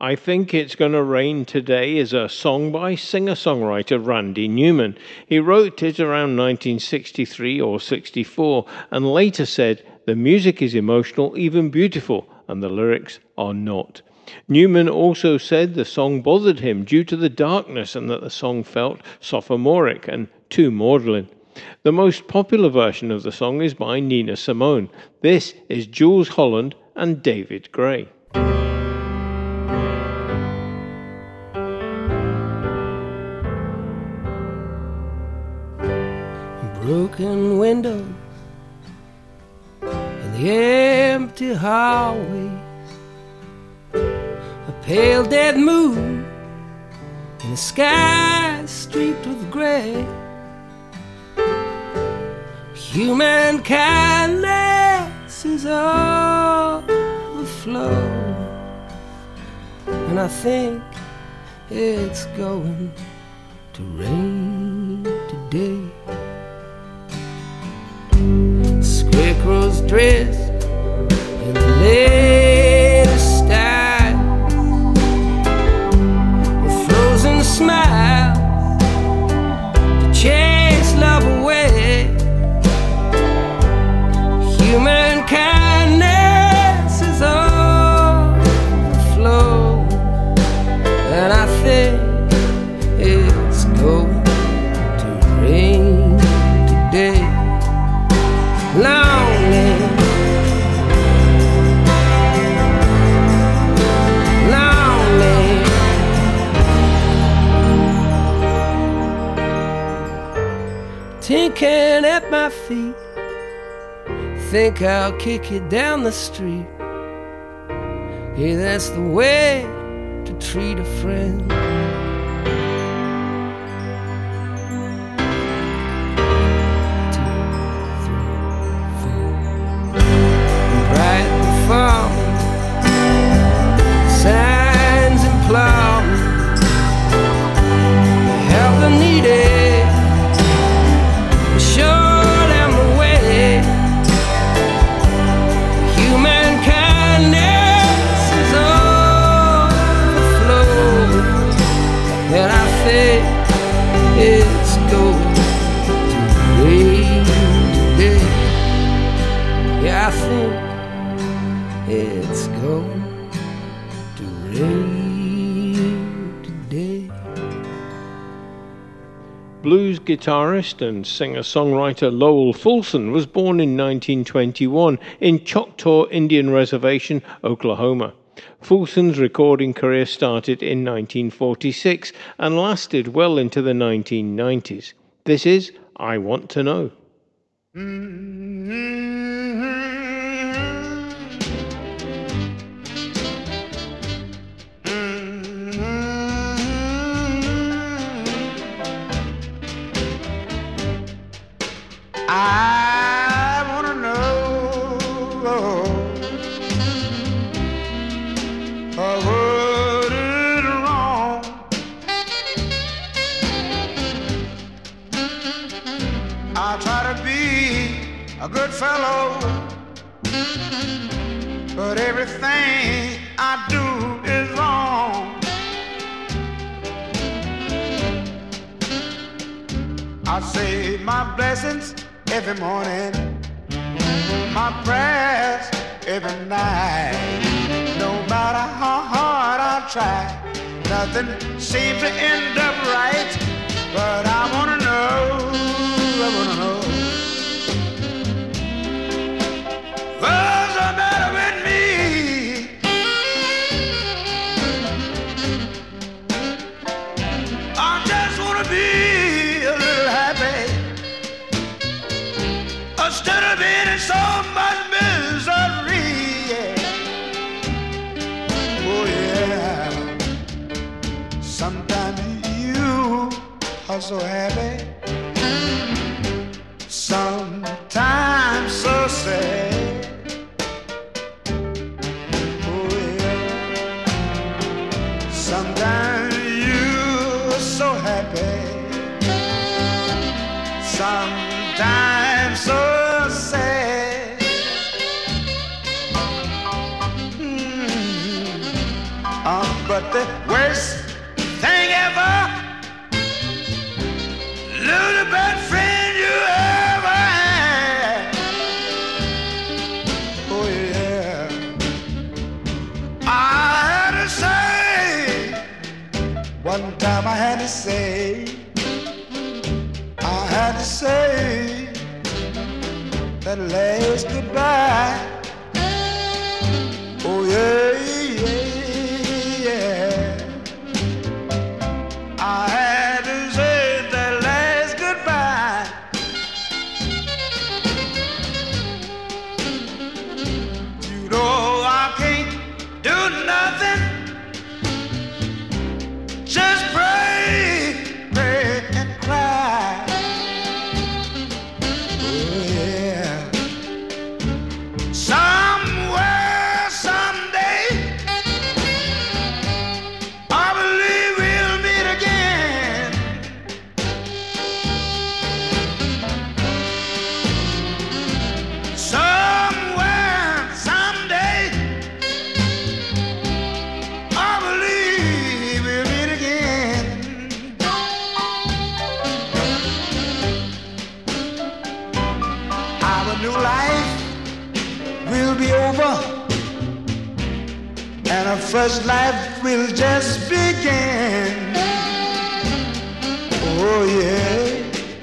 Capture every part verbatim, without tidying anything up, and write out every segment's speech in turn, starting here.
I Think It's Gonna Rain Today is a song by singer-songwriter Randy Newman. He wrote it around nineteen sixty-three or sixty-four and later said, "The music is emotional, even beautiful, and the lyrics are not." Newman also said the song bothered him due to the darkness and that the song felt sophomoric and too maudlin. The most popular version of the song is by Nina Simone. This is Jools Holland and David Gray. Broken windows and the empty hallways, a pale dead moon in the sky streaked with gray. Human kindness is overflow, and I think it's going to rain today. Scarecrows dressed in the latest style, with frozen smiles to chase love away. Human kindness is overflow, and I think it's going to rain today. Lonely, lonely. Tinkering at my feet, think I'll kick you down the street. Yeah, that's the way to treat a friend. Farming, signs and plowing, help the needy, show them the way. Human kindness is overflow, and I think it's going to rain today. Yeah, I think it's going to rain today. Blues guitarist and singer-songwriter Lowell Fulson was born in nineteen twenty-one in Choctaw Indian Reservation, Oklahoma. Fulson's recording career started in nineteen forty-six and lasted well into the nineteen nineties. This is I Want to Know. Mm-hmm. I want to know uh, what is wrong. I try to be a good fellow, but everything I do is wrong. I say my blessings every morning, my prayers every night. No matter how hard I try, nothing seems to end up right. But I wanna know, I wanna know, what's the matter with me? I just wanna be a little happy, instead of being in so much misery, yeah. Oh yeah. Sometimes you are so happy, sometimes so sad. Oh yeah. Sometimes you're so happy, sometimes so sad. Mm-hmm. Uh, but the worst thing ever, lose the best friend you ever had. Oh yeah. I had to say, one time I had to say, I had to say that last goodbye. Oh yeah, yeah, yeah. I had to say that last goodbye. You know I can't do nothing, just pray, pray and cry. Oh yeah. Somewhere, someday, I believe we'll meet again. Somewhere, someday, I believe we'll meet again. Our new life will be over, and our first life will just begin. Oh yeah.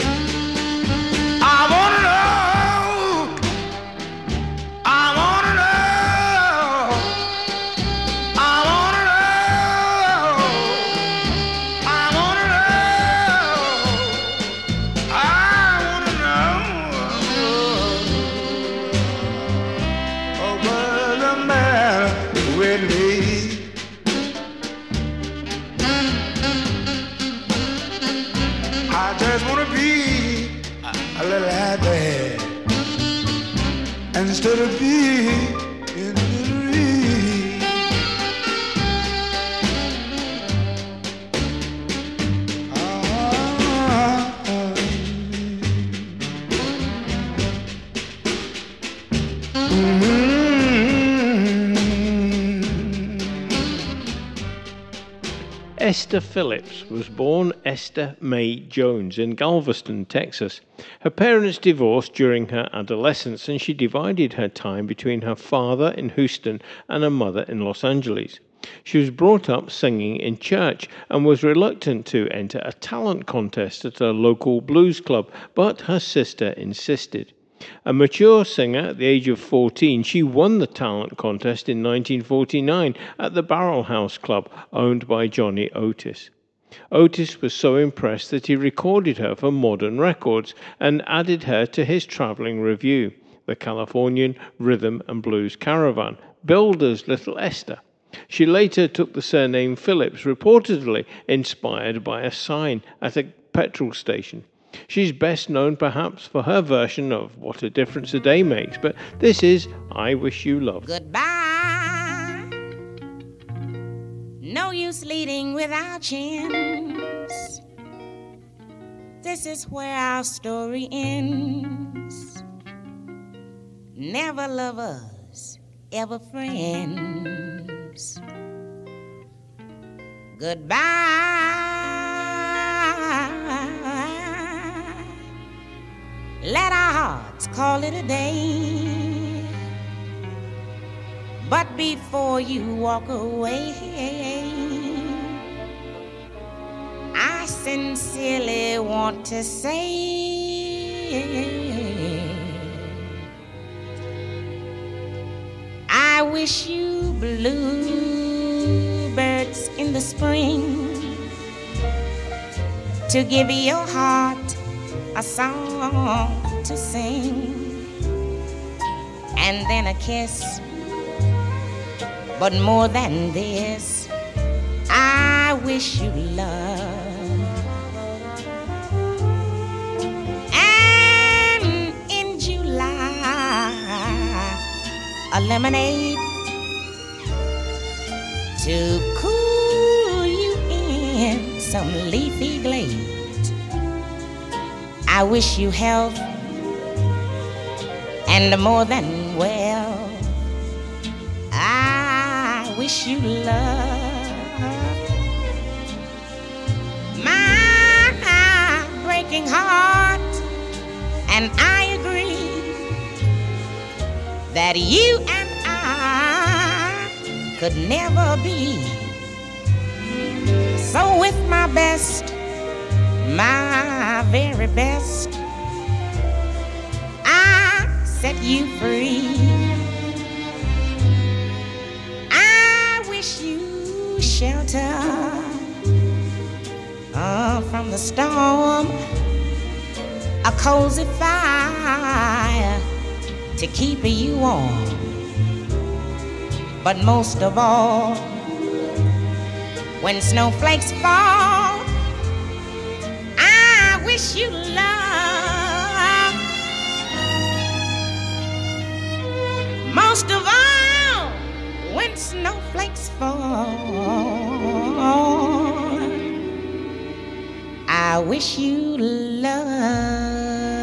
I wanna know, I wanna know, I wanna know, I wanna know, I wanna know. Oh, what's the matter with me? I just wanna be a, a little happy instead of being in misery. Ah, ah, mm-hmm. Esther Phillips was born Esther Mae Jones in Galveston, Texas. Her parents divorced during her adolescence, and she divided her time between her father in Houston and her mother in Los Angeles. She was brought up singing in church and was reluctant to enter a talent contest at a local blues club, but her sister insisted. A mature singer at the age of fourteen, she won the talent contest in nineteen forty-nine at the Barrel House Club, owned by Johnny Otis. Otis was so impressed that he recorded her for Modern Records and added her to his traveling revue, the Californian Rhythm and Blues Caravan, billed as Little Esther. She later took the surname Phillips, reportedly inspired by a sign at a petrol station. She's best known perhaps for her version of What a Difference a Day Makes, but this is I Wish You Love. Goodbye. No use leading without chance. This is where our story ends. Never lovers, ever friends. Goodbye. Let our hearts call it a day. But before you walk away, I sincerely want to say I wish you bluebirds in the spring to give your heart a song to sing, and then a kiss. But more than this, I wish you love. And in July, a lemonade to cool you in some leafy glade. I wish you health and more than well. I wish you love. my breaking heart, and I agree that you and I could never be. So with my best, my very best, I set you free. I wish you shelter uh, from the storm, a cozy fire to keep you warm. But most of all, when snowflakes fall, I wish you love. Most of all, when snowflakes fall, I wish you love.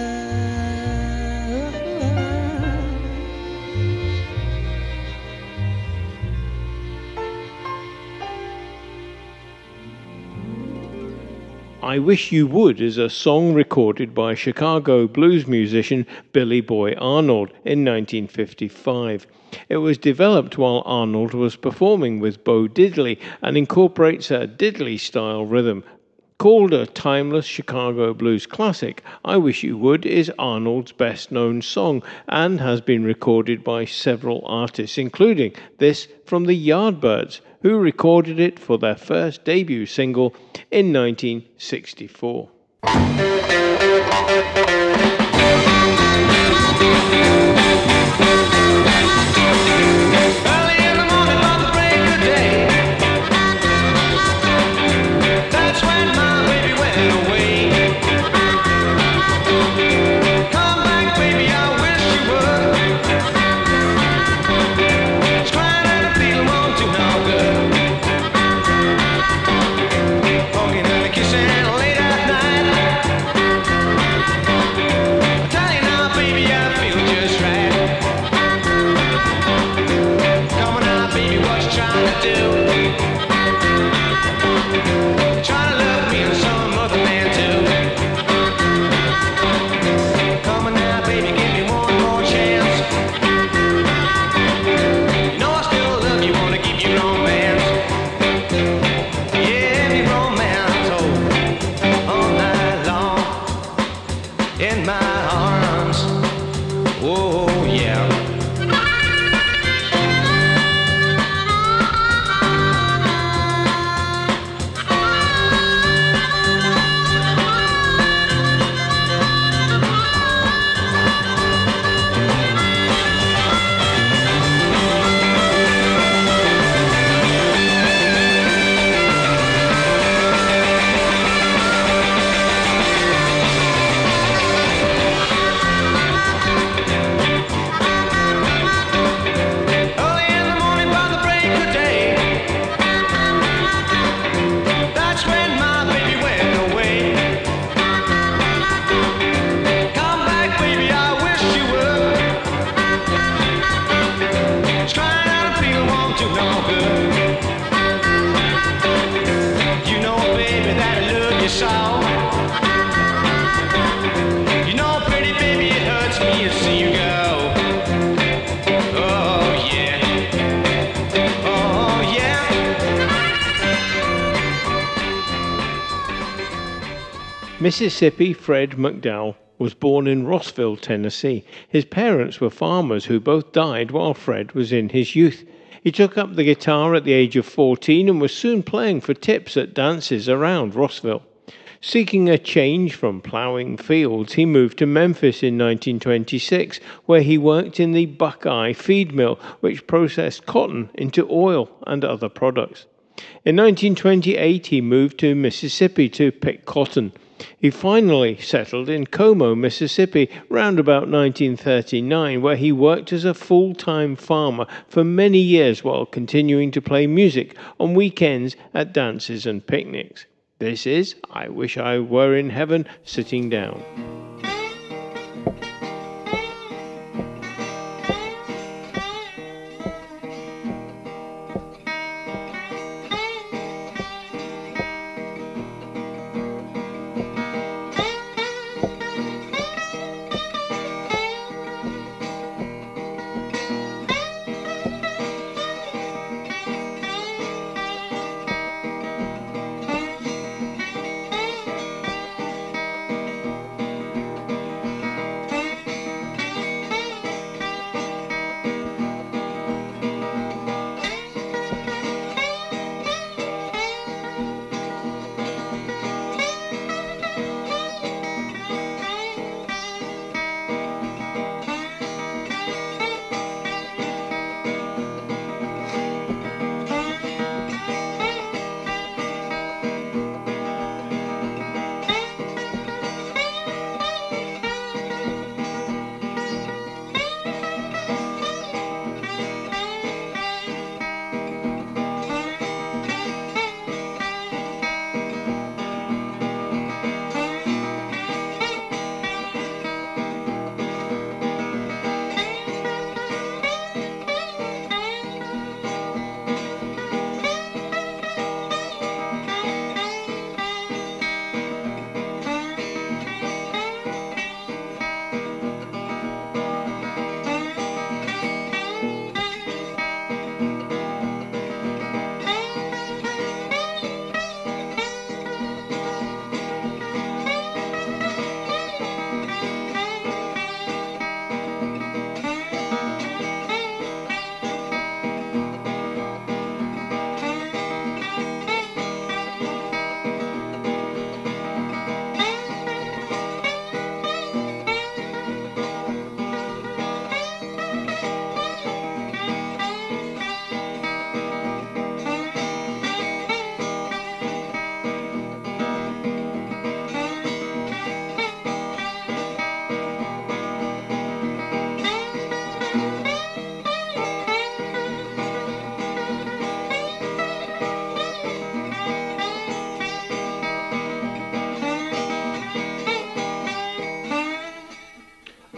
I Wish You Would is a song recorded by Chicago blues musician Billy Boy Arnold in nineteen fifty-five. It was developed while Arnold was performing with Bo Diddley and incorporates a diddley-style rhythm. Called a timeless Chicago blues classic, I Wish You Would is Arnold's best-known song and has been recorded by several artists, including this from the Yardbirds, who recorded it for their first debut single in nineteen sixty-four. Mississippi Fred McDowell was born in Rossville, Tennessee. His parents were farmers who both died while Fred was in his youth. He took up the guitar at the age of fourteen and was soon playing for tips at dances around Rossville. Seeking a change from ploughing fields, he moved to Memphis in nineteen twenty-six, where he worked in the Buckeye feed mill, which processed cotton into oil and other products. In nineteen twenty-eight, he moved to Mississippi to pick cotton. He finally settled in Como, Mississippi, round about nineteen thirty-nine, where he worked as a full-time farmer for many years while continuing to play music on weekends at dances and picnics. This is I Wish I Were in Heaven Sitting Down.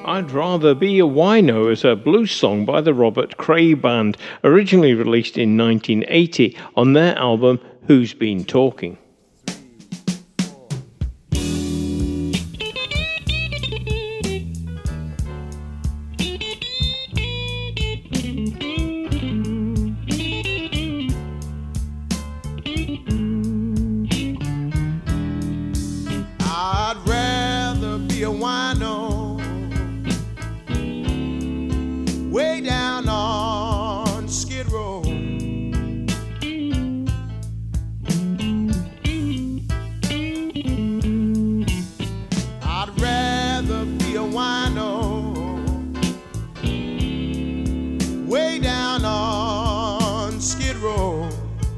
I'd Rather Be a Wino is a blues song by the Robert Cray Band, originally released in nineteen eighty on their album Who's Been Talking? I'd rather be a wino way down on Skid Row. I'd rather be a wino way down on Skid Row.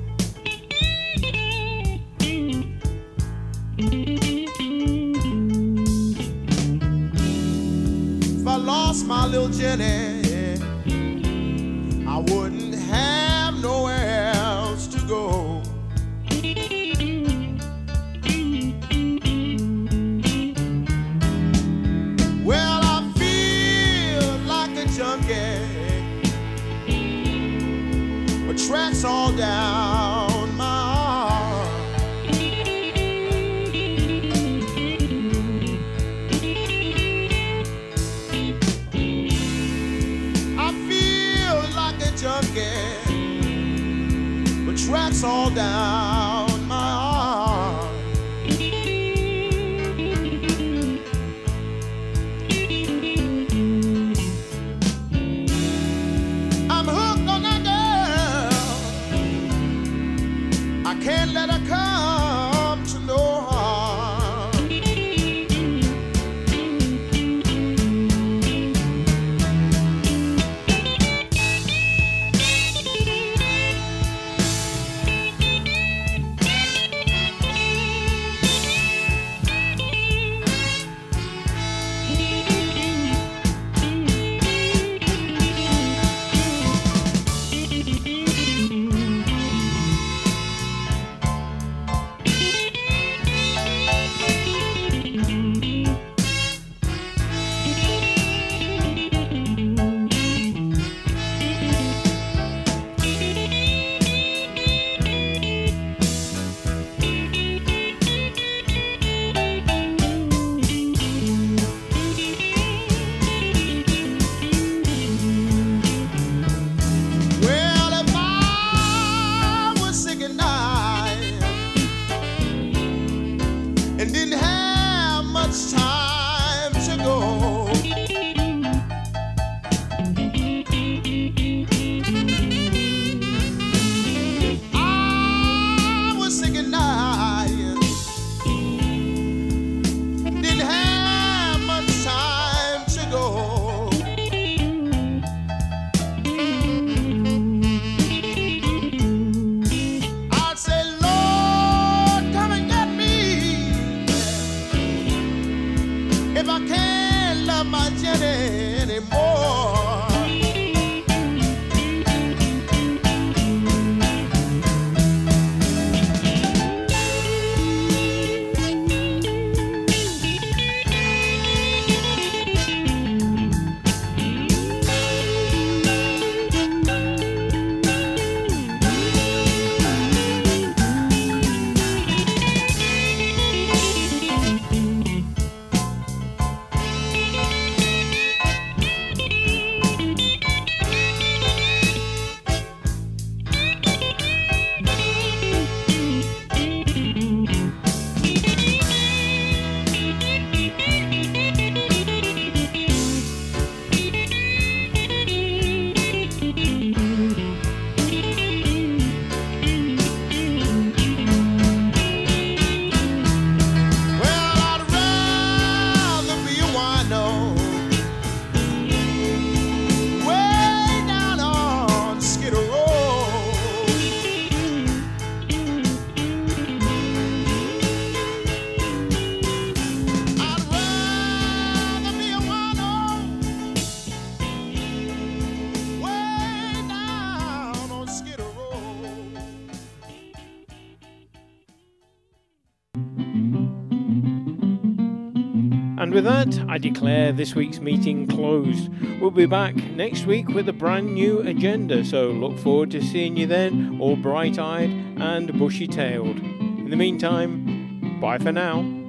If I lost my little Jenny, I wouldn't have nowhere else to go. Well, I feel like a junkie with tracks all down my arm. I feel like a junkie with tracks all down my arm. I'm hooked on that girl. I can't let her come to no harm. And with that, I declare this week's meeting closed. We'll be back next week with a brand new agenda, so look forward to seeing you then, all bright-eyed and bushy-tailed. In the meantime, bye for now.